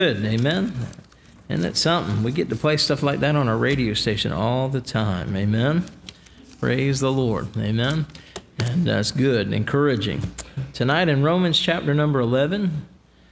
Good, amen. Isn't it something? We get to play stuff like that on our radio station all the time, amen. Praise the Lord, amen. And that's good, encouraging. Tonight in Romans chapter number 11,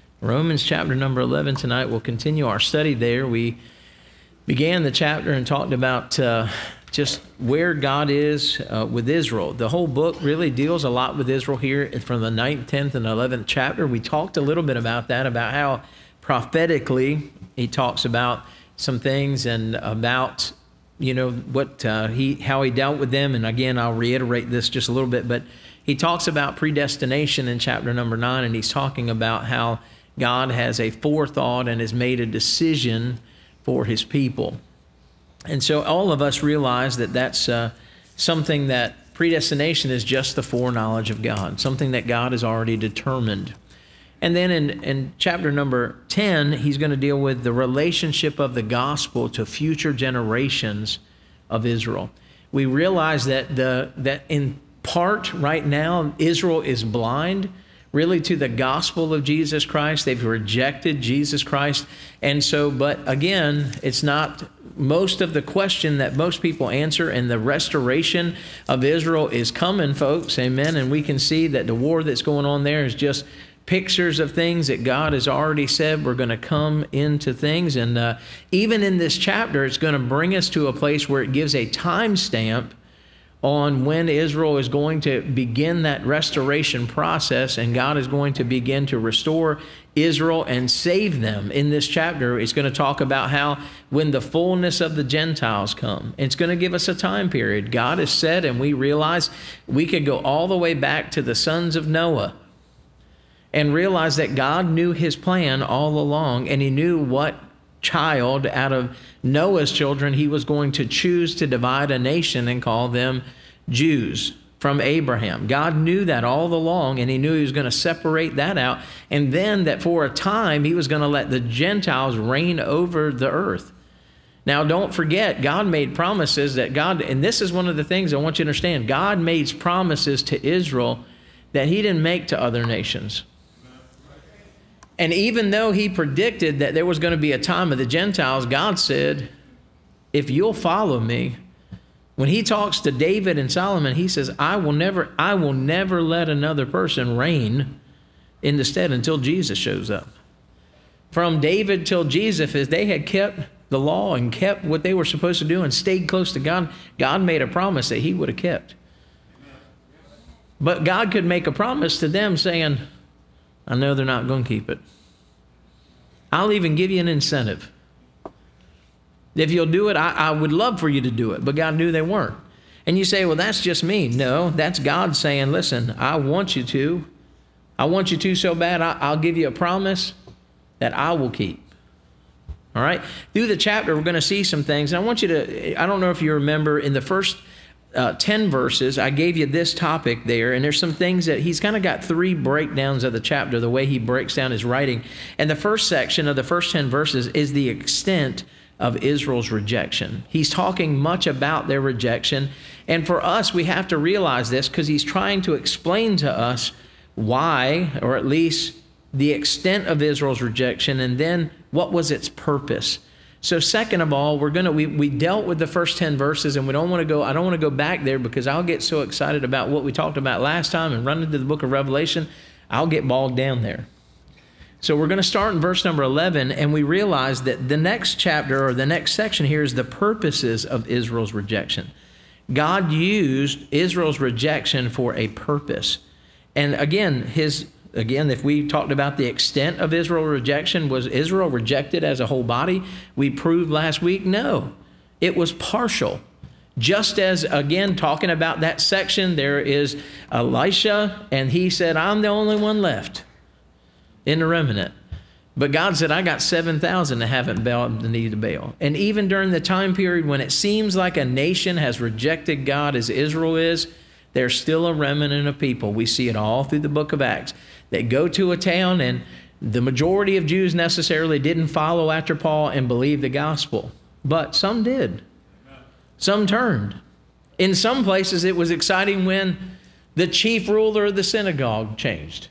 tonight we'll continue our study there. We began the chapter and talked about just where God is with Israel. The whole book really deals a lot with Israel here from the 9th, 10th, and 11th chapter. We talked a little bit about that, about how prophetically he talks about some things and about, you know, what how he dealt with them. And again, I'll reiterate this just a little bit, but he talks about predestination in chapter number 9, and he's talking about how God has a forethought and has made a decision for his people. And so all of us realize that that's something that predestination is just the foreknowledge of God, something that God has already determined. And then in chapter number 10, he's going to deal with the relationship of the gospel to future generations of Israel. We realize that that in part right now, Israel is blind really to the gospel of Jesus Christ. They've rejected Jesus Christ. And so, but again, it's not most of the question that most people answer, and the restoration of Israel is coming, folks. Amen. And we can see that the war that's going on there is just pictures of things that God has already said we're going to come into things. And even in this chapter, it's going to bring us to a place where it gives a time stamp on when Israel is going to begin that restoration process, and God is going to begin to restore Israel and save them. In this chapter, it's going to talk about how when the fullness of the Gentiles come, it's going to give us a time period. God has said, and we realize we could go all the way back to the sons of Noah and realize that God knew his plan all along, and he knew what child out of Noah's children he was going to choose to divide a nation and call them Jews from Abraham. God knew that all along, and he knew he was going to separate that out, and then that for a time he was going to let the Gentiles reign over the earth. Now, don't forget, God made promises that God, and this is one of the things I want you to understand, God made promises to Israel that he didn't make to other nations. And even though he predicted that there was going to be a time of the Gentiles, God said, if you'll follow me, when he talks to David and Solomon, he says, I will never let another person reign in the stead until Jesus shows up. From David till Jesus, as they had kept the law and kept what they were supposed to do and stayed close to God, God made a promise that he would have kept. But God could make a promise to them saying, I know they're not going to keep it. I'll even give you an incentive. If you'll do it, I would love for you to do it. But God knew they weren't. And you say, well, that's just me. No, that's God saying, listen, I want you to. I want you to so bad, I'll give you a promise that I will keep. All right? Through the chapter, we're going to see some things. And I want you to, I don't know if you remember, in the first 10 verses, I gave you this topic there, and there's some things that he's kind of got 3 breakdowns of the chapter, the way he breaks down his writing. And the first section of the first 10 verses is the extent of Israel's rejection. He's talking much about their rejection. And for us, we have to realize this because he's trying to explain to us why, or at least the extent of Israel's rejection, and then what was its purpose. So second of all, we dealt with the first 10 verses, and I don't want to go back there because I'll get so excited about what we talked about last time and run into the book of Revelation, I'll get bogged down there. So we're going to start in verse number 11, and we realize that the next chapter or the next section here is the purposes of Israel's rejection. God used Israel's rejection for a purpose. And again, if we talked about the extent of Israel's rejection, was Israel rejected as a whole body? We proved last week, no. It was partial. Just as, again, talking about that section, there is Elisha, and he said, I'm the only one left in the remnant. But God said, I got 7,000 that haven't bowed the knee to Baal. And even during the time period when it seems like a nation has rejected God as Israel is, there's still a remnant of people. We see it all through the book of Acts. They go to a town, and the majority of Jews necessarily didn't follow after Paul and believe the gospel. But some did. Some turned. In some places, it was exciting when the chief ruler of the synagogue changed.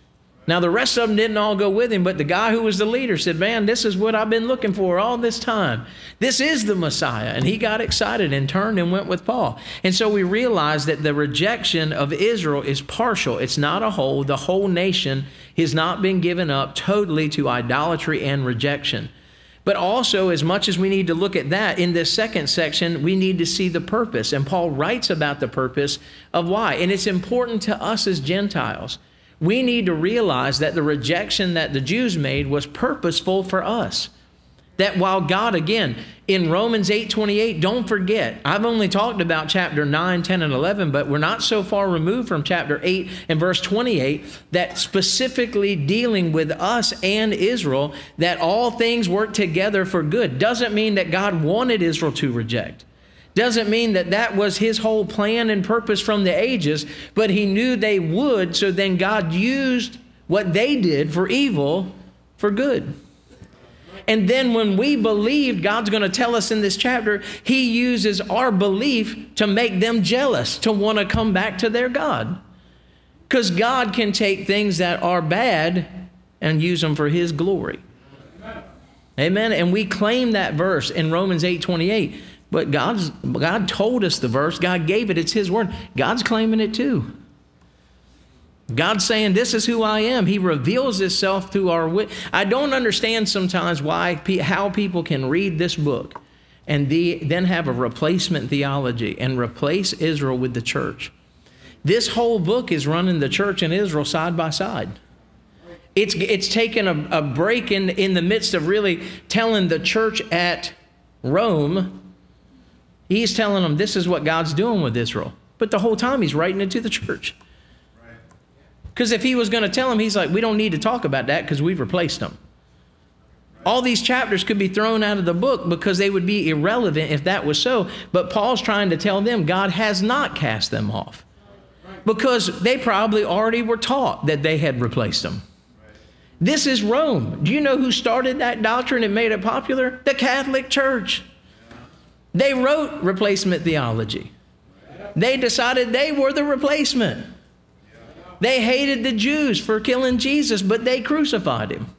Now, the rest of them didn't all go with him, but the guy who was the leader said, man, this is what I've been looking for all this time. This is the Messiah. And he got excited and turned and went with Paul. And so we realize that the rejection of Israel is partial. It's not a whole. The whole nation has not been given up totally to idolatry and rejection. But also, as much as we need to look at that, in this second section, we need to see the purpose. And Paul writes about the purpose of why. And it's important to us as Gentiles. We need to realize that the rejection that the Jews made was purposeful for us. That while God, again, in Romans 8:28, don't forget, I've only talked about chapter 9, 10, and 11, but we're not so far removed from chapter 8 and verse 28 that specifically dealing with us and Israel, that all things work together for good. Doesn't mean that God wanted Israel to reject. Doesn't mean that that was his whole plan and purpose from the ages, but he knew they would, so then God used what they did for evil for good. And then when we believe, God's going to tell us in this chapter, he uses our belief to make them jealous, to want to come back to their God. Because God can take things that are bad and use them for his glory. Amen. And we claim that verse in Romans 8:28. But God told us the verse. God gave it. It's his word. God's claiming it too. God's saying, this is who I am. He reveals himself through our I don't understand sometimes how people can read this book and then have a replacement theology and replace Israel with the church. This whole book is running the church and Israel side by side. It's taken a break in the midst of really telling the church at Rome. He's telling them this is what God's doing with Israel. But the whole time he's writing it to the church. Because if he was going to tell them, he's like, we don't need to talk about that because we've replaced them. All these chapters could be thrown out of the book because they would be irrelevant if that was so. But Paul's trying to tell them God has not cast them off. Because they probably already were taught that they had replaced them. This is Rome. Do you know who started that doctrine and made it popular? The Catholic Church. They wrote replacement theology. They decided they were the replacement. They hated the Jews for killing Jesus, but they crucified him.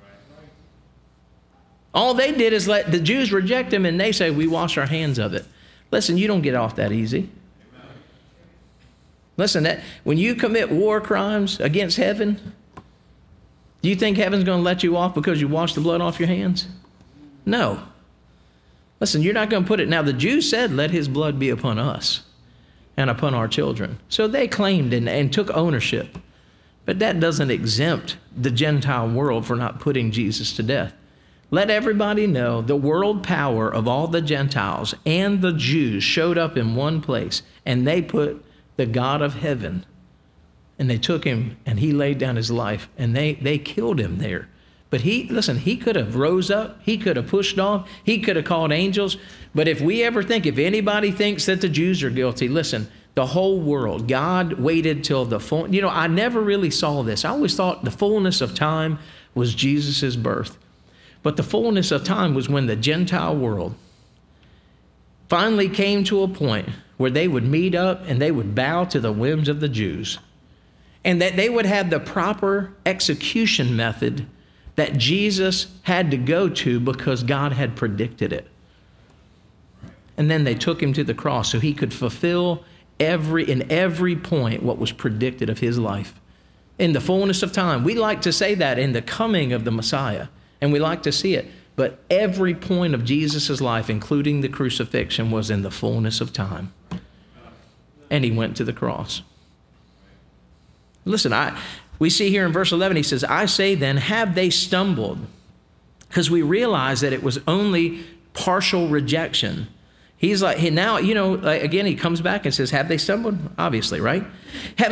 All they did is let the Jews reject him, and they say, we wash our hands of it. Listen, you don't get off that easy. Listen, when you commit war crimes against heaven, do you think heaven's going to let you off because you washed the blood off your hands? No. Listen, you're not going to put it. Now, the Jews said, let his blood be upon us and upon our children. So they claimed and took ownership. But that doesn't exempt the Gentile world for not putting Jesus to death. Let everybody know the world power of all the Gentiles and the Jews showed up in one place, and they put the God of heaven, and they took him, and he laid down his life, and they killed him there. But he could have rose up. He could have pushed off. He could have called angels. But if anybody thinks that the Jews are guilty, listen, the whole world, God waited till the full, I never really saw this. I always thought the fullness of time was Jesus' birth. But the fullness of time was when the Gentile world finally came to a point where they would meet up and they would bow to the whims of the Jews. And that they would have the proper execution method that Jesus had to go to because God had predicted it. And then they took him to the cross so he could fulfill in every point what was predicted of his life. In the fullness of time. We like to say that in the coming of the Messiah, and we like to see it. But every point of Jesus' life, including the crucifixion, was in the fullness of time. And he went to the cross. Listen, we see here in verse 11, he says, I say then, have they stumbled? Because we realize that it was only partial rejection. He's like, now, again, he comes back and says, have they stumbled? Obviously, right? Have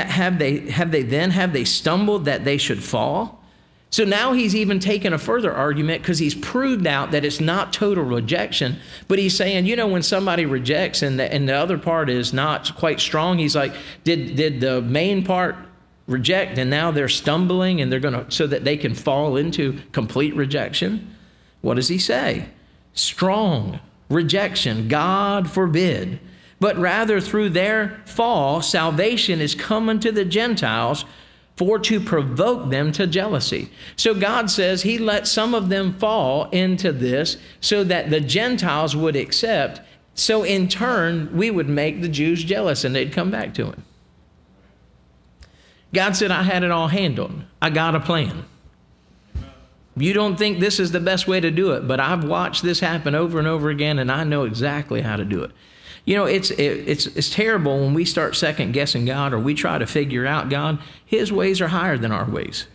they stumbled that they should fall? So now he's even taken a further argument because he's proved out that it's not total rejection. But he's saying, when somebody rejects and the other part is not quite strong, he's like, did the main part reject and now they're stumbling and they're going to, so that they can fall into complete rejection? What does he say? Strong rejection, God forbid. But rather through their fall, salvation is coming to the Gentiles, for to provoke them to jealousy. So God says he let some of them fall into this so that the Gentiles would accept. So in turn, we would make the Jews jealous and they'd come back to him. God said, I had it all handled. I got a plan. You don't think this is the best way to do it, but I've watched this happen over and over again, and I know exactly how to do it. You know, it's terrible when we start second guessing God or we try to figure out God. His ways are higher than our ways.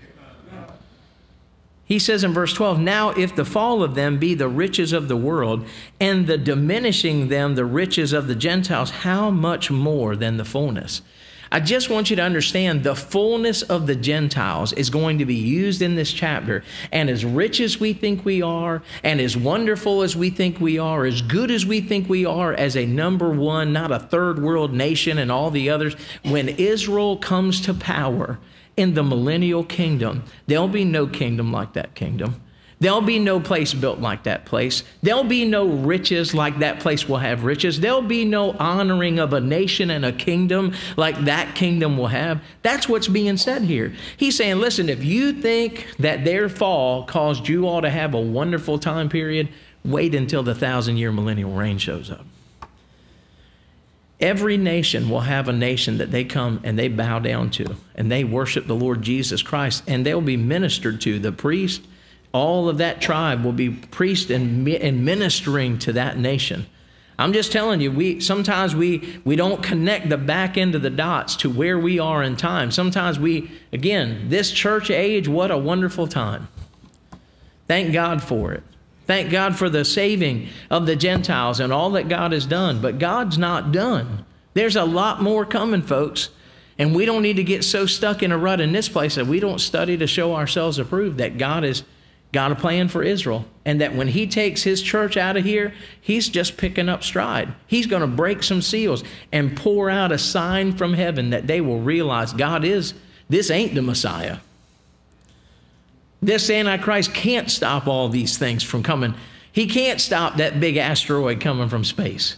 He says in verse 12, now if the fall of them be the riches of the world and the diminishing them the riches of the Gentiles, how much more than the fullness? I just want you to understand the fullness of the Gentiles is going to be used in this chapter. And as rich as we think we are, and as wonderful as we think we are, as good as we think we are as a number one, not a third world nation and all the others, when Israel comes to power in the millennial kingdom, there'll be no kingdom like that kingdom. There'll be no place built like that place. There'll be no riches like that place will have riches. There'll be no honoring of a nation and a kingdom like that kingdom will have. That's what's being said here. He's saying, listen, if you think that their fall caused you all to have a wonderful time period, wait until the 1,000-year millennial reign shows up. Every nation will have a nation that they come and they bow down to, and they worship the Lord Jesus Christ, and they'll be ministered to. The priest, all of that tribe will be priest and ministering to that nation. I'm just telling you, sometimes we don't connect the back end of the dots to where we are in time. Sometimes again, this church age, what a wonderful time. Thank God for it. Thank God for the saving of the Gentiles and all that God has done. But God's not done. There's a lot more coming, folks. And we don't need to get so stuck in a rut in this place that we don't study to show ourselves approved that God has got a plan for Israel. And that when he takes his church out of here, he's just picking up stride. He's going to break some seals and pour out a sign from heaven that they will realize this ain't the Messiah. This Antichrist can't stop all these things from coming. He can't stop that big asteroid coming from space.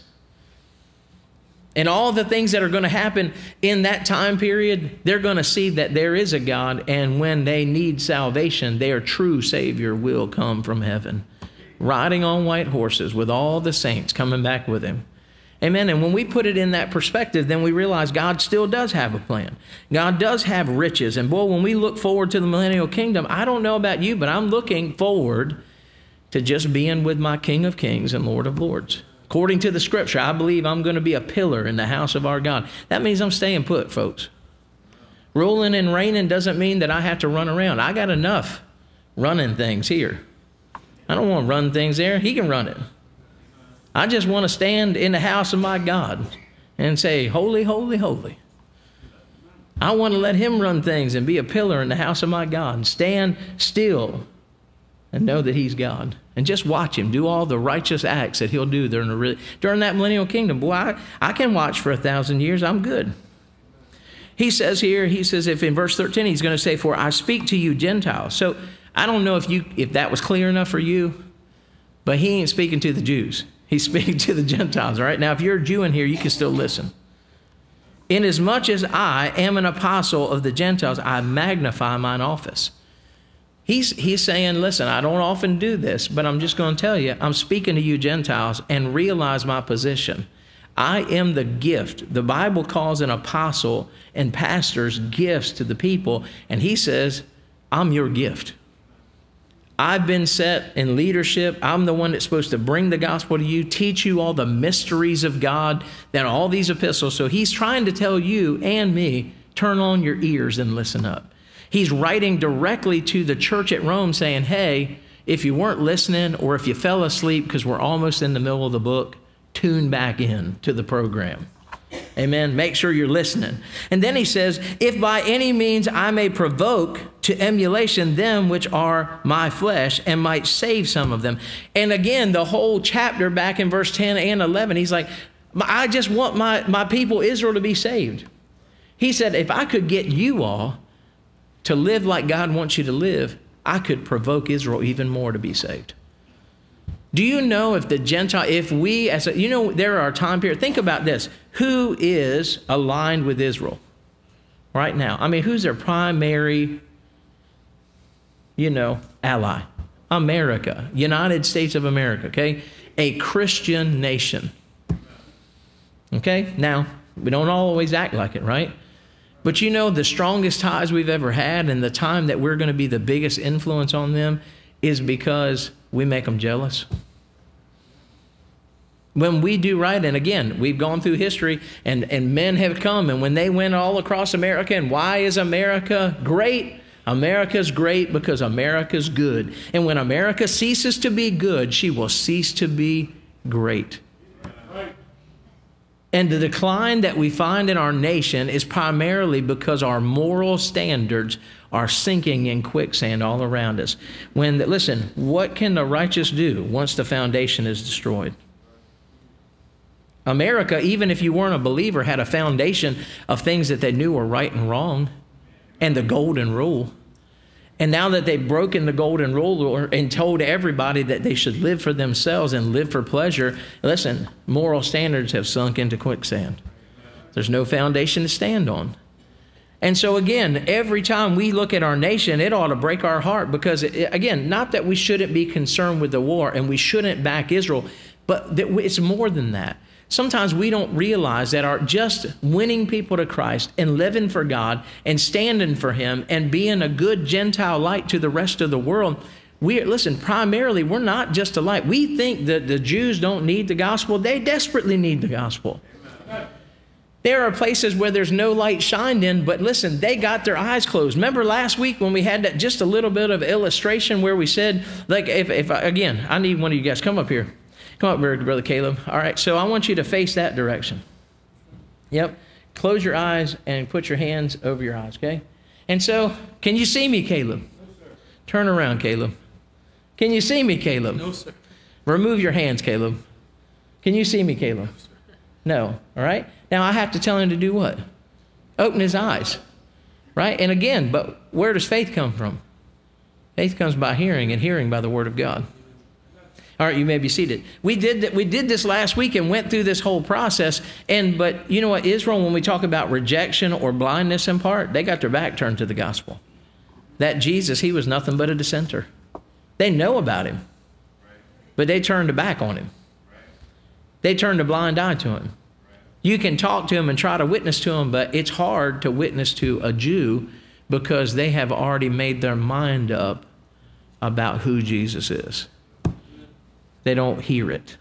And all the things that are going to happen in that time period, they're going to see that there is a God, and when they need salvation, their true Savior will come from heaven, riding on white horses with all the saints coming back with him. Amen. And when we put it in that perspective, then we realize God still does have a plan. God does have riches. And boy, when we look forward to the millennial kingdom, I don't know about you, but I'm looking forward to just being with my King of Kings and Lord of Lords. According to the scripture, I believe I'm going to be a pillar in the house of our God. That means I'm staying put, folks. Ruling and reigning doesn't mean that I have to run around. I got enough running things here. I don't want to run things there. He can run it. I just want to stand in the house of my God and say, holy, holy, holy. I want to let him run things and be a pillar in the house of my God and stand still and know that he's God. And just watch him do all the righteous acts that he'll do during that millennial kingdom. Boy, I can watch for 1,000 years. I'm good. He says here, if in verse 13, he's going to say, for I speak to you Gentiles. So I don't know if that was clear enough for you, but he ain't speaking to the Jews. He's speaking to the Gentiles, all right? Now, if you're a Jew in here, you can still listen. Inasmuch as I am an apostle of the Gentiles, I magnify mine office. He's saying, listen, I don't often do this, but I'm just going to tell you, I'm speaking to you Gentiles and realize my position. I am the gift. The Bible calls an apostle and pastors gifts to the people, and he says, I'm your gift. I've been set in leadership. I'm the one that's supposed to bring the gospel to you, teach you all the mysteries of God, that all these epistles. So he's trying to tell you and me, turn on your ears and listen up. He's writing directly to the church at Rome saying, hey, if you weren't listening or if you fell asleep because we're almost in the middle of the book, tune back in to the program. Amen. Make sure you're listening. And then he says, if by any means I may provoke to emulation them which are my flesh and might save some of them. And again, the whole chapter back in verse 10 and 11, he's like, I just want my people Israel to be saved. He said, if I could get you all to live like God wants you to live, I could provoke Israel even more to be saved. Do you know if the Gentile, there are time periods, think about this. Who is aligned with Israel? right now. I mean, who's their primary, ally? America, United States of America, okay? A Christian nation. Okay? Now, we don't always act like it, right? But the strongest ties we've ever had and the time that we're going to be the biggest influence on them is because we make them jealous. When we do right, and again, we've gone through history and men have come, and when they went all across America, and why is America great? America's great because America's good. And when America ceases to be good, she will cease to be great. And the decline that we find in our nation is primarily because our moral standards are sinking in quicksand all around us. Listen, what can the righteous do once the foundation is destroyed? America, even if you weren't a believer, had a foundation of things that they knew were right and wrong, and the golden rule. And now that they've broken the golden rule and told everybody that they should live for themselves and live for pleasure, listen, moral standards have sunk into quicksand. There's no foundation to stand on. And so again, every time we look at our nation, it ought to break our heart because, again, not that we shouldn't be concerned with the war and we shouldn't back Israel, but that it's more than that. Sometimes we don't realize that just winning people to Christ and living for God and standing for Him and being a good Gentile light to the rest of the world, primarily we're not just a light. We think that the Jews don't need the gospel. They desperately need the gospel. There are places where there's no light shined in, but listen, they got their eyes closed. Remember last week when we had that just a little bit of illustration where we said, like, again, I need one of you guys, come up here. Come up, Brother Caleb. All right, so I want you to face that direction. Yep. Close your eyes and put your hands over your eyes, okay? And so, can you see me, Caleb? No, sir. Turn around, Caleb. Can you see me, Caleb? No, sir. Remove your hands, Caleb. Can you see me, Caleb? No, sir. No. All right? Now, I have to tell him to do what? Open his eyes, right? And again, but where does faith come from? Faith comes by hearing, and hearing by the word of God. All right, you may be seated. We did this last week and went through this whole process. But you know what? Israel, when we talk about rejection or blindness in part, they got their back turned to the gospel. That Jesus, he was nothing but a dissenter. They know about him, but they turned their back on him. They turned a blind eye to him. You can talk to him and try to witness to him, but it's hard to witness to a Jew because they have already made their mind up about who Jesus is. They don't hear it.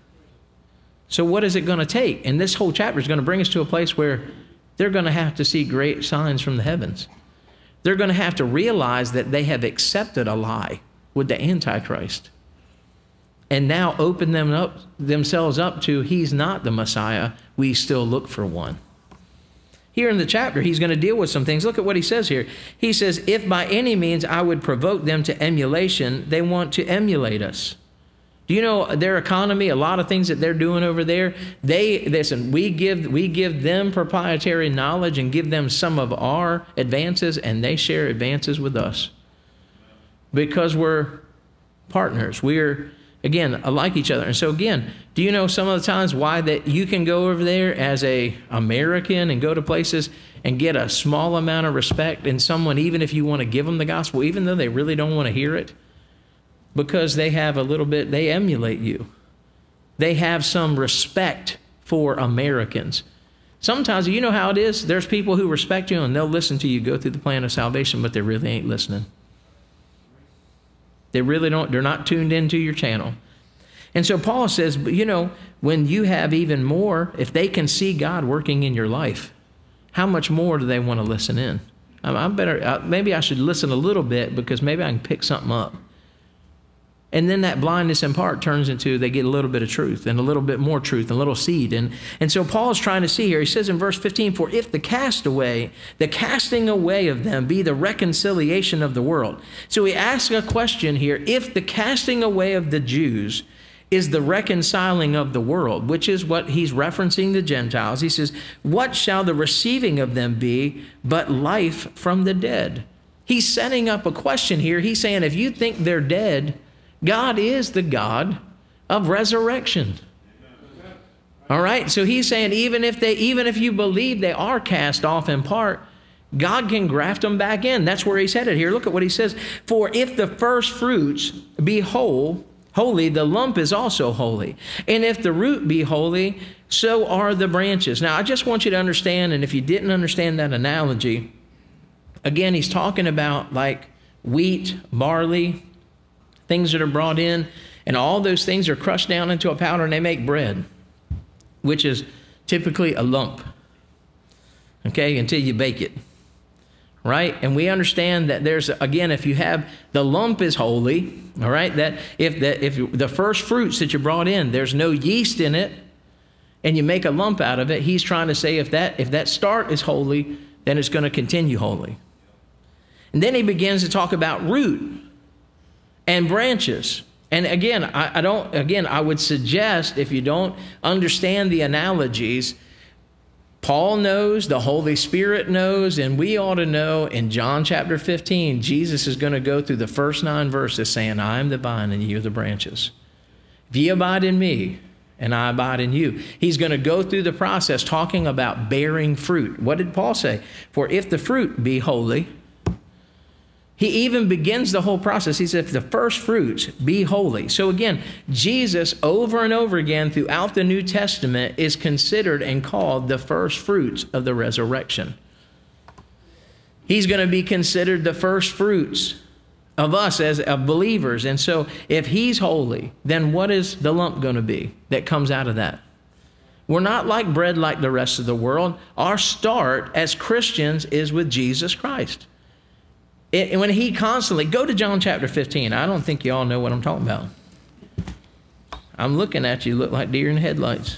So what is it going to take? And this whole chapter is going to bring us to a place where they're going to have to see great signs from the heavens. They're going to have to realize that they have accepted a lie with the Antichrist and now open themselves up to he's not the Messiah. We still look for one. Here in the chapter, he's going to deal with some things. Look at what he says here. He says, if by any means I would provoke them to emulation, they want to emulate us. Do you know their economy, a lot of things that they're doing over there? We give them proprietary knowledge and give them some of our advances, and they share advances with us. Because we're partners. We're, again, like each other. And so again, do you know some of the times why that you can go over there as a American and go to places and get a small amount of respect in someone, even if you want to give them the gospel, even though they really don't want to hear it? Because they have they emulate you. They have some respect for Americans. Sometimes, you know how it is? There's people who respect you and they'll listen to you go through the plan of salvation, but they really ain't listening. They really don't. They're not tuned into your channel. And so Paul says, when you have even more, if they can see God working in your life, how much more do they want to listen in? Maybe I should listen a little bit because maybe I can pick something up. And then that blindness in part turns into they get a little bit of truth and a little bit more truth and a little seed. And so Paul's trying to see here. He says in verse 15, for if the casting away of them be the reconciliation of the world. So he asks a question here. If the casting away of the Jews is the reconciling of the world, which is what he's referencing the Gentiles. He says, what shall the receiving of them be but life from the dead? He's setting up a question here. He's saying if you think they're dead, God is the God of resurrection. All right. So he's saying even if you believe they are cast off in part, God can graft them back in. That's where he's headed here. Look at what he says. For if the first fruits be holy, the lump is also holy. And if the root be holy, so are the branches. Now, I just want you to understand, and if you didn't understand that analogy, again, he's talking about like wheat, barley, things that are brought in, and all those things are crushed down into a powder and they make bread, which is typically a lump, okay, until you bake it. Right? And we understand that there's, again, if you have, the lump is holy, all right? That if the first fruits that you brought in, there's no yeast in it, and you make a lump out of it, he's trying to say if that start is holy, then it's going to continue holy. And then he begins to talk about root and branches. And again, I would suggest if you don't understand the analogies, Paul knows, the Holy Spirit knows, and we ought to know in John chapter 15, Jesus is going to go through the first 9 verses saying, I am the vine and ye are the branches. If ye abide in me and I abide in you. He's going to go through the process talking about bearing fruit. What did Paul say? For if the fruit be holy, he even begins the whole process. He said, if the first fruits be holy. So again, Jesus over and over again throughout the New Testament is considered and called the first fruits of the resurrection. He's going to be considered the first fruits of us as believers. And so if he's holy, then what is the lump going to be that comes out of that? We're not like bread like the rest of the world. Our start as Christians is with Jesus Christ. When he constantly, go to John chapter 15. I don't think you all know what I'm talking about. I'm looking at you, look like deer in headlights.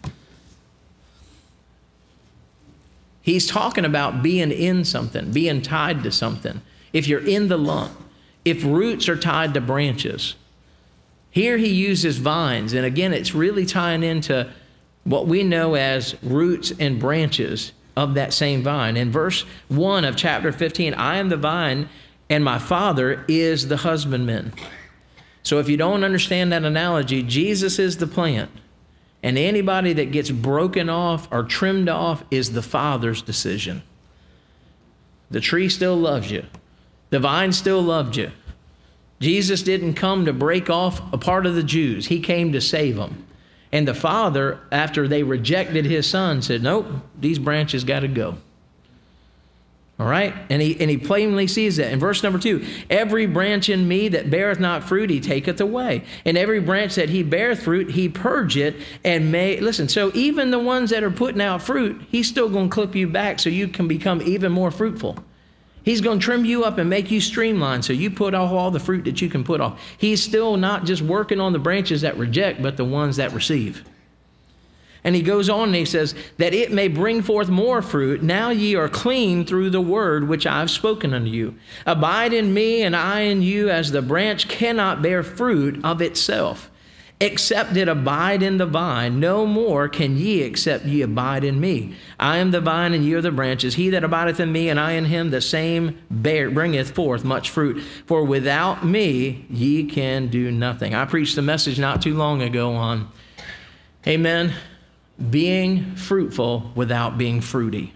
He's talking about being in something, being tied to something. If you're in the lump, if roots are tied to branches. Here he uses vines, and again, it's really tying into what we know as roots and branches of that same vine. In verse 1 of chapter 15, I am the vine and my Father is the husbandman. So if you don't understand that analogy, Jesus is the plant, and anybody that gets broken off or trimmed off is the Father's decision. The tree still loves you. The vine still loved you. Jesus didn't come to break off a part of the Jews. He came to save them. And the Father, after they rejected his Son, said, nope, these branches got to go. All right? And he plainly sees that. In verse number 2, every branch in me that beareth not fruit, he taketh away. And every branch that he beareth fruit, he purge it and may... Listen, so even the ones that are putting out fruit, he's still going to clip you back so you can become even more fruitful. He's going to trim you up and make you streamlined so you put off all the fruit that you can put off. He's still not just working on the branches that reject, but the ones that receive. And he goes on and he says, that it may bring forth more fruit. Now ye are clean through the word which I have spoken unto you. Abide in me and I in you, as the branch cannot bear fruit of itself, except it abide in the vine. No more can ye except ye abide in me. I am the vine and ye are the branches. He that abideth in me and I in him, the same bringeth forth much fruit. For without me ye can do nothing. I preached a message not too long ago on, amen, being fruitful without being fruity.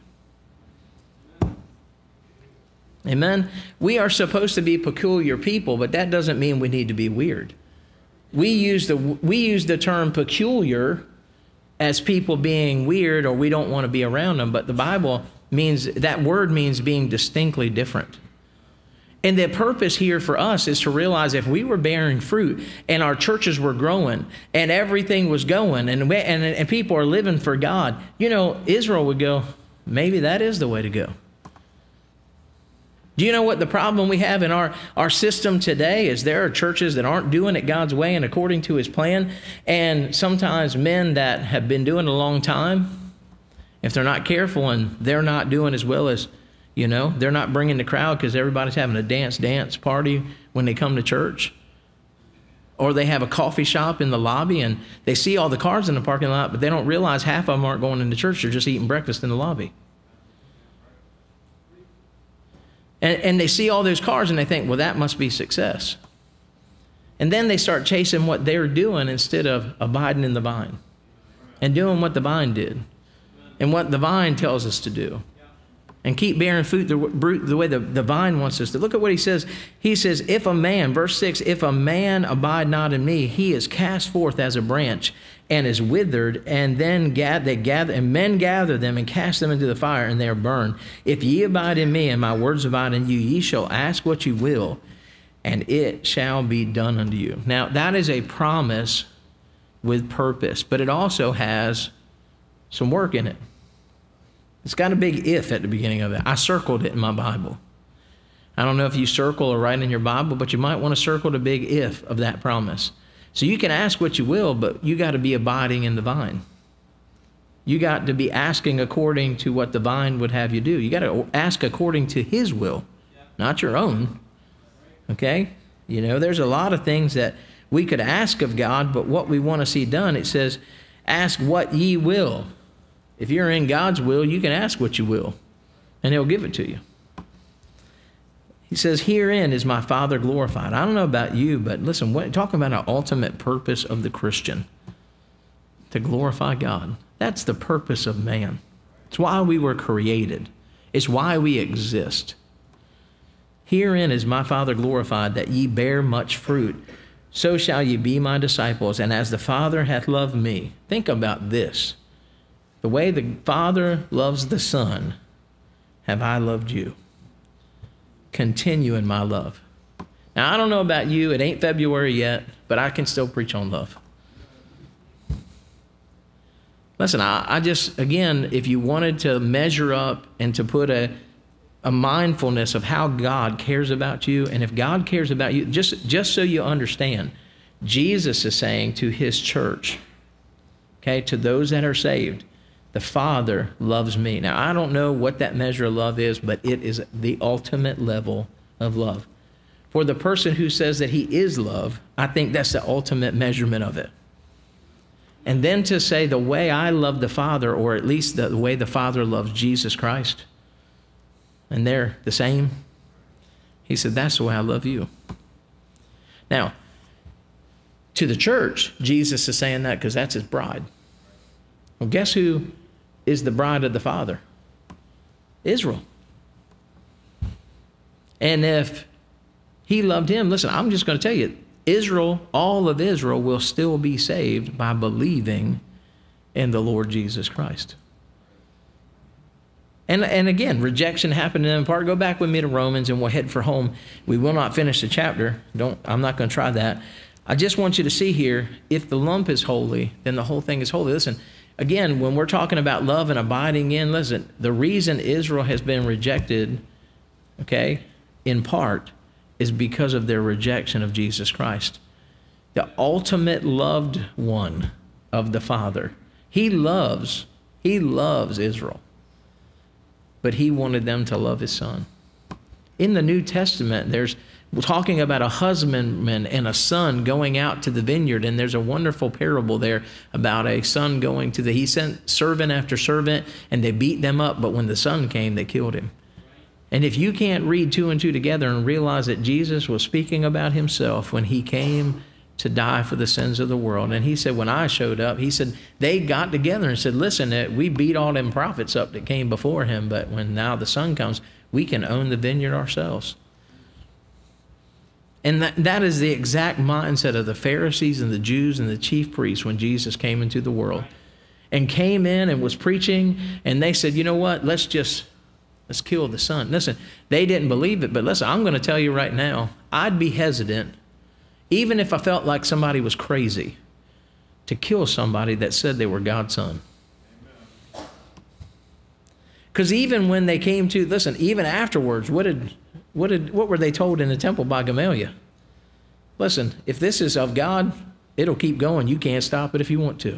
Amen. We are supposed to be peculiar people, but that doesn't mean we need to be weird. We use the term peculiar as people being weird or we don't want to be around them, but the Bible means, that word means being distinctly different. And the purpose here for us is to realize if we were bearing fruit and our churches were growing and everything was going and people are living for God, you know, Israel would go, maybe that is the way to go. Do you know what the problem we have in our system today is? There are churches that aren't doing it God's way and according to his plan. And sometimes men that have been doing it a long time, if they're not careful and they're not doing as well as, you know, they're not bringing the crowd because everybody's having a dance party when they come to church. Or they have a coffee shop in the lobby and they see all the cars in the parking lot, but they don't realize half of them aren't going into church. They're just eating breakfast in the lobby. And they see all those cars and they think, well, that must be success. And then they start chasing what they're doing instead of abiding in the vine and doing what the vine did and what the vine tells us to do. and keep bearing fruit the way the vine wants us to. Look at what he says. He says, if a man, verse 6, if a man abide not in me, he is cast forth as a branch and is withered, and then men gather them and cast them into the fire, and they are burned. If ye abide in me, and my words abide in you, ye shall ask what you will, and it shall be done unto you. Now, that is a promise with purpose, but it also has some work in it. It's got a big if at the beginning of it. I circled it in my Bible. I don't know if you circle or write in your Bible, but you might want to circle the big if of that promise. So you can ask what you will, but you got to be abiding in the vine. You got to be asking according to what the vine would have you do. You got to ask according to his will, not your own. Okay? You know, there's a lot of things that we could ask of God, but what we want to see done, it says, ask what ye will. If you're in God's will, you can ask what you will, and he'll give it to you. He says, herein is my Father glorified. I don't know about you, but listen, talking about an ultimate purpose of the Christian, to glorify God. That's the purpose of man. It's why we were created. It's why we exist. Herein is my Father glorified, that ye bear much fruit. So shall ye be my disciples, and as the Father hath loved me. Think about this. The way the Father loves the Son, have I loved you. Continue in my love. Now, I don't know about you. It ain't February yet, but I can still preach on love. Listen, I just, again, if you wanted to measure up and to put a mindfulness of how God cares about you, and if God cares about you, just so you understand, Jesus is saying to his church, okay, to those that are saved, the Father loves me. Now, I don't know what that measure of love is, but it is the ultimate level of love. For the person who says that he is love, I think that's the ultimate measurement of it. And then to say the way I love the Father, or at least the way the Father loves Jesus Christ, and they're the same, he said, that's the way I love you. Now, to the church, Jesus is saying that because that's his bride. Well, guess who is the bride of the Father? Israel. And if he loved him, listen, I'm just going to tell you, Israel, all of Israel will still be saved by believing in the Lord Jesus Christ. And again, rejection happened in part. Go back with me to Romans and we'll head for home. We will not finish the chapter. I'm not going to try that. I just want you to see here, if the lump is holy, then the whole thing is holy. Listen, again, when we're talking about love and abiding in, listen, the reason Israel has been rejected, okay, in part, is because of their rejection of Jesus Christ. The ultimate loved one of the Father. He loves Israel. But he wanted them to love his Son. In the New Testament, we're talking about a husbandman and a son going out to the vineyard, and there's a wonderful parable there about a son going to he sent servant after servant, and they beat them up, but when the son came, they killed him. And if you can't read 2 and 2 together and realize that Jesus was speaking about himself when he came to die for the sins of the world, and he said, when I showed up, he said, they got together and said, listen, we beat all them prophets up that came before him, but when now the son comes, we can own the vineyard ourselves. And that is the exact mindset of the Pharisees and the Jews and the chief priests when Jesus came into the world and came in and was preaching. And they said, you know what, let's kill the son. Listen, they didn't believe it, but listen, I'm going to tell you right now, I'd be hesitant, even if I felt like somebody was crazy, to kill somebody that said they were God's son. Because even when they came to, listen, even afterwards, what were they told in the temple by Gamaliel? Listen, if this is of God, it'll keep going. You can't stop it if you want to.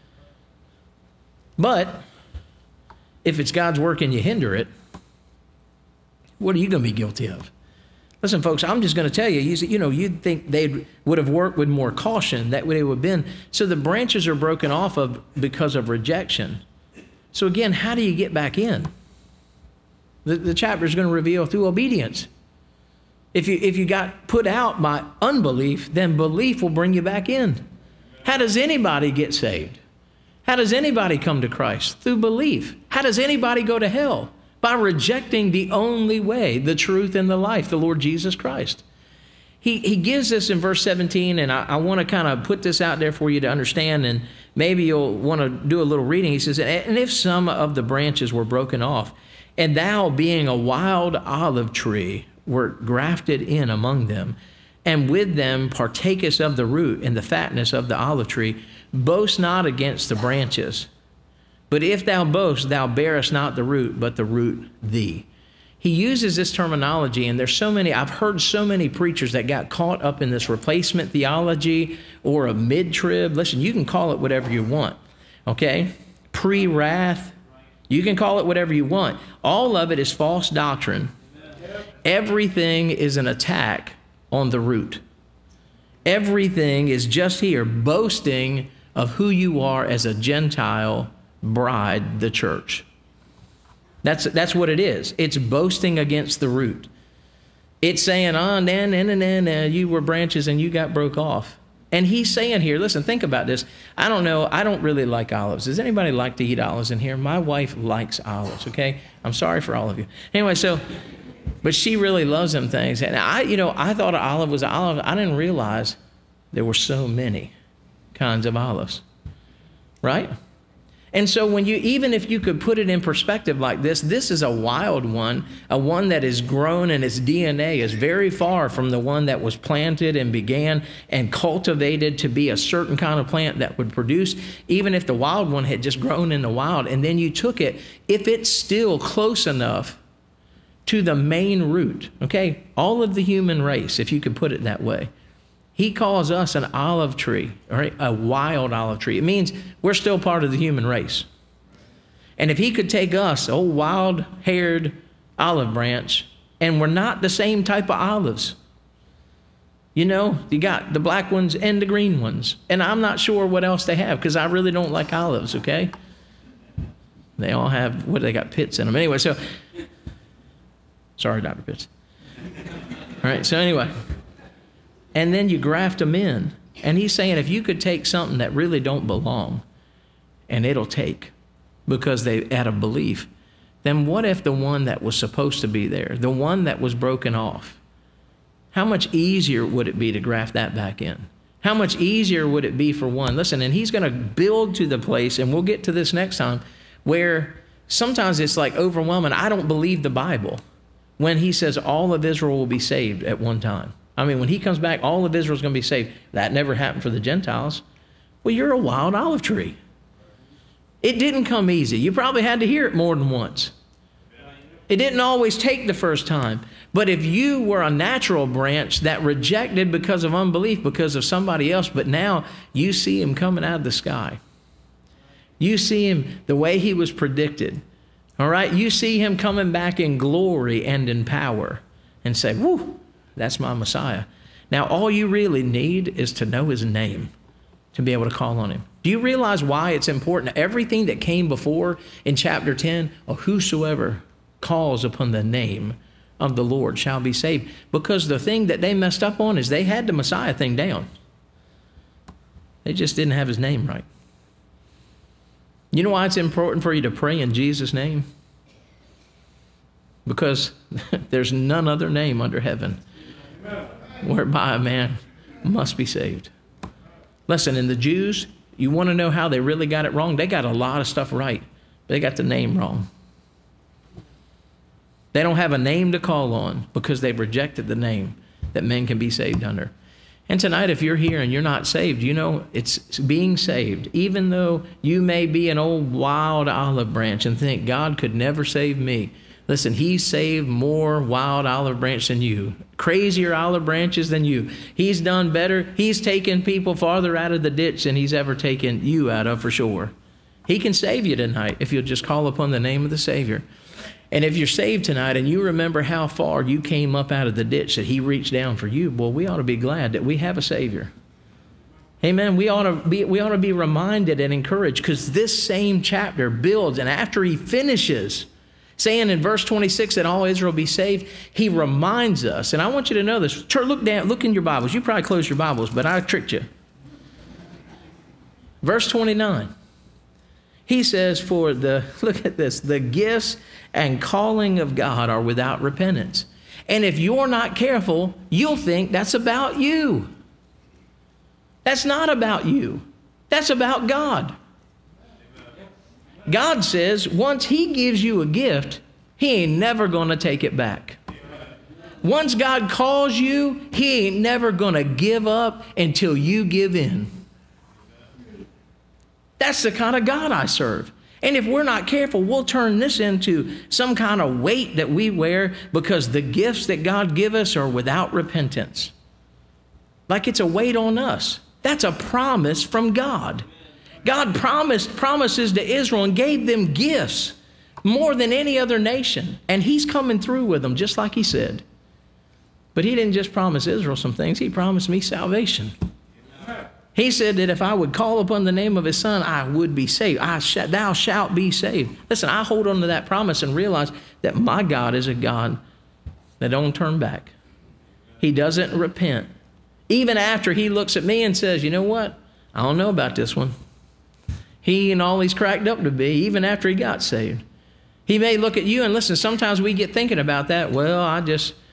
But if it's God's work and you hinder it, what are you going to be guilty of? Listen, folks, I'm just going to tell you, you'd think they would have worked with more caution. That would have been. So the branches are broken off of because of rejection. So again, how do you get back in? The chapter is going to reveal through obedience. If you got put out by unbelief, then belief will bring you back in. How does anybody get saved? How does anybody come to Christ? Through belief. How does anybody go to hell? by rejecting the only way, the truth, and the life, the Lord Jesus Christ. He gives this in verse 17, and I want to kind of put this out there for you to understand, and maybe you'll want to do a little reading. He says, and if some of the branches were broken off, and thou being a wild olive tree were grafted in among them, and with them partakest of the root and the fatness of the olive tree, boast not against the branches. But if thou boast, thou bearest not the root, but the root thee. He uses this terminology, and there's so many, I've heard so many preachers that got caught up in this replacement theology or a mid-trib. Listen, you can call it whatever you want, okay? Pre-wrath, you can call it whatever you want. All of it is false doctrine. Everything is an attack on the root. Everything is just here boasting of who you are as a Gentile bride, the church. That's what it is. It's boasting against the root. It's saying, you were branches and you got broke off. And he's saying here, listen, think about this. I don't know. I don't really like olives. Does anybody like to eat olives in here? My wife likes olives, okay? I'm sorry for all of you. Anyway, but she really loves them things. And I thought an olive was an olive. I didn't realize there were so many kinds of olives, right? And so even if you could put it in perspective like this is a wild one, a one that is grown and its DNA is very far from the one that was planted and began and cultivated to be a certain kind of plant that would produce, even if the wild one had just grown in the wild. And then you took it, if it's still close enough to the main root, okay, all of the human race, if you could put it that way. He calls us an olive tree, right? A wild olive tree. It means we're still part of the human race. And if he could take us, old wild-haired olive branch, and we're not the same type of olives. You got the black ones and the green ones. And I'm not sure what else they have because I really don't like olives, okay? They all have, they got pits in them. Anyway, sorry, Dr. Pitts. All right, so anyway. And then you graft them in. And he's saying if you could take something that really don't belong, and it'll take, because they add a belief, then what if the one that was supposed to be there, the one that was broken off, how much easier would it be to graft that back in? How much easier would it be for one? Listen, and he's going to build to the place, and we'll get to this next time, where sometimes it's like overwhelming. I don't believe the Bible when he says all of Israel will be saved at one time. I mean, when he comes back, all of Israel is going to be saved. That never happened for the Gentiles. Well, you're a wild olive tree. It didn't come easy. You probably had to hear it more than once. It didn't always take the first time. But if you were a natural branch that rejected because of unbelief, because of somebody else, but now you see him coming out of the sky. You see him the way he was predicted. All right? You see him coming back in glory and in power and say, whoo, that's my Messiah. Now, all you really need is to know his name to be able to call on him. Do you realize why it's important? Everything that came before in chapter 10, whosoever calls upon the name of the Lord shall be saved. Because the thing that they messed up on is they had the Messiah thing down. They just didn't have his name right. You know why it's important for you to pray in Jesus' name? Because there's none other name under heaven whereby a man must be saved. Listen, in the Jews, you want to know how they really got it wrong? They got a lot of stuff right. They got the name wrong. They don't have a name to call on because they've rejected the name that men can be saved under. And tonight, if you're here and you're not saved, it's being saved. Even though you may be an old wild olive branch and think God could never save me. Listen, he saved more wild olive branches than you, crazier olive branches than you. He's done better. He's taken people farther out of the ditch than he's ever taken you out of for sure. He can save you tonight if you'll just call upon the name of the Savior. And if you're saved tonight and you remember how far you came up out of the ditch that he reached down for you, well, we ought to be glad that we have a Savior. Amen. We ought to be reminded and encouraged because this same chapter builds, and after he finishes saying in verse 26 that all Israel be saved, he reminds us, and I want you to know this. Look down, look in your Bibles. You probably closed your Bibles, but I tricked you. Verse 29. He says, look at this, the gifts and calling of God are without repentance. And if you're not careful, you'll think that's about you. That's not about you. That's about God. God says once he gives you a gift, he ain't never going to take it back. Once God calls you, he ain't never going to give up until you give in. That's the kind of God I serve. And if we're not careful, we'll turn this into some kind of weight that we wear because the gifts that God gives us are without repentance. Like it's a weight on us. That's a promise from God. God promises to Israel and gave them gifts more than any other nation. And he's coming through with them, just like he said. But he didn't just promise Israel some things. He promised me salvation. He said that if I would call upon the name of his son, I would be saved. Thou shalt be saved. Listen, I hold on to that promise and realize that my God is a God that don't turn back. He doesn't repent. Even after he looks at me and says, you know what? I don't know about this one. He and all he's cracked up to be, even after he got saved. He may look at you and listen, sometimes we get thinking about that. Well,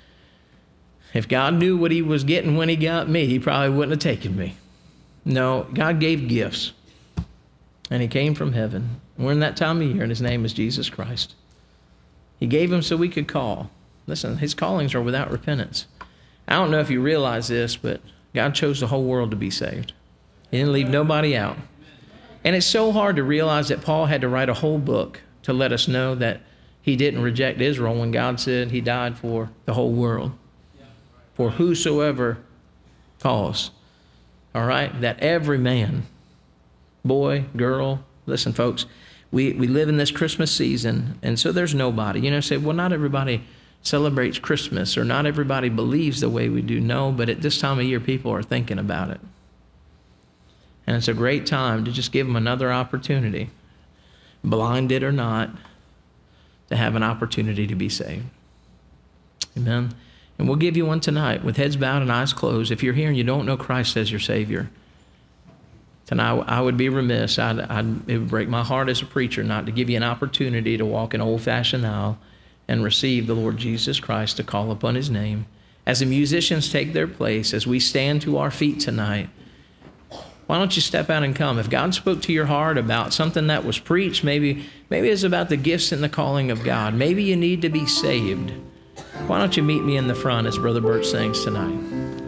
if God knew what he was getting when he got me, he probably wouldn't have taken me. No, God gave gifts. And he came from heaven. We're in that time of year, and his name is Jesus Christ. He gave them so we could call. Listen, his callings are without repentance. I don't know if you realize this, but God chose the whole world to be saved. He didn't leave nobody out. And it's so hard to realize that Paul had to write a whole book to let us know that he didn't reject Israel when God said he died for the whole world. For whosoever calls. All right? That every man, boy, girl, listen, folks, we live in this Christmas season, and so there's nobody. You know, say, well, not everybody celebrates Christmas, or not everybody believes the way we do. No, but at this time of year, people are thinking about it. And it's a great time to just give them another opportunity, blinded or not, to have an opportunity to be saved. Amen. And we'll give you one tonight with heads bowed and eyes closed. If you're here and you don't know Christ as your Savior, tonight I would be remiss. It would break my heart as a preacher not to give you an opportunity to walk an old-fashioned aisle and receive the Lord Jesus Christ, to call upon his name. As the musicians take their place, as we stand to our feet tonight, why don't you step out and come? If God spoke to your heart about something that was preached, maybe it's about the gifts and the calling of God. Maybe you need to be saved. Why don't you meet me in the front as Brother Bert sings tonight?